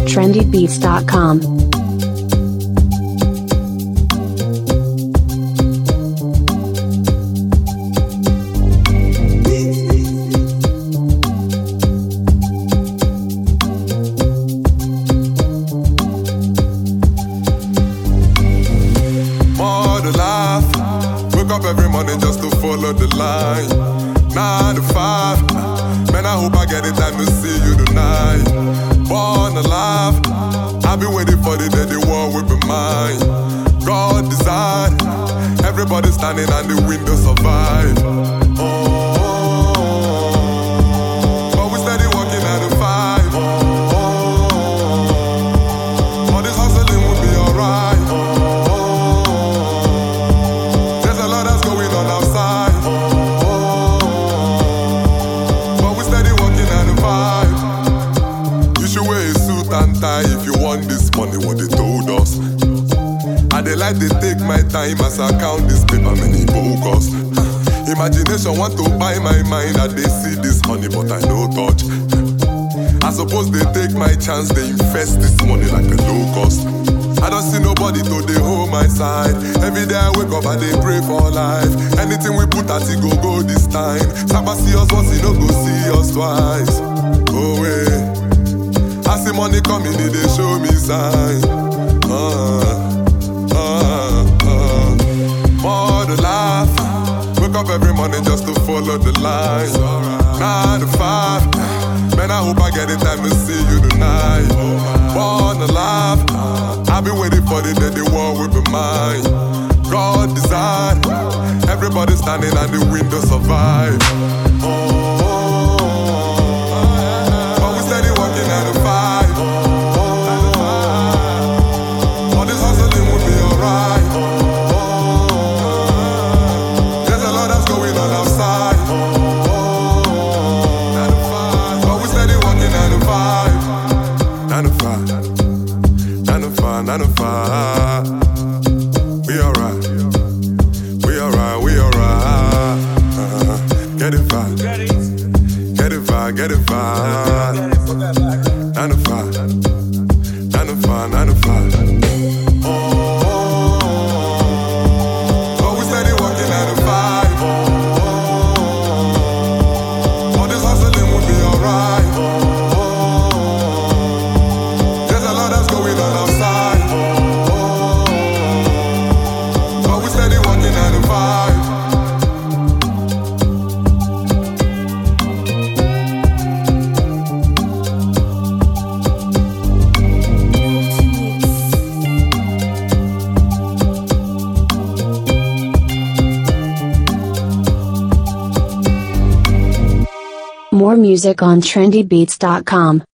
trendybeats.com. Every morning just to follow the line. 9 to 5, man, I hope I get the time to see you tonight. Born alive, I've been waiting for the day the world will be mine. God design, everybody standing on the window survive. But we steady working 9 to 5. All this hustling will be alright. If you want this money, what they told us. I they like they take my time as I count this paper, many focus. Imagination want to buy my mind, and they see this money, but I no touch. I suppose they take my chance, they invest this money like a low cost. I don't see nobody to they hold my side. Every day I wake up and they pray for life. Anything we put at it go this time. Saba see us once, he no go see us twice. Oh wait. I see money coming, they show me sign. More to laugh. Wake up every morning just to follow the line. 9 to 5, man, I hope I get the time to see you tonight. Born alive, I've been waiting for the day the world will be mine. God design, everybody standing on the window survive. But we steady working 9 to 5. All this hustling will be alright. There's a lot that's going on outside. 9 to 5. But we steady working 9 to 5. 9 to 5. 9 to 5. 9 to 5. We alright. We alright. We alright. Get it vibe. Get it vibe. Get it vibe. 9 to 5. 9 to 5. 9 to 5. But we steady working 9 to 5. All this hustling will be alright. There's a lot that's going on outside. But we steady working 9 to 5. More music on trendybeats.com.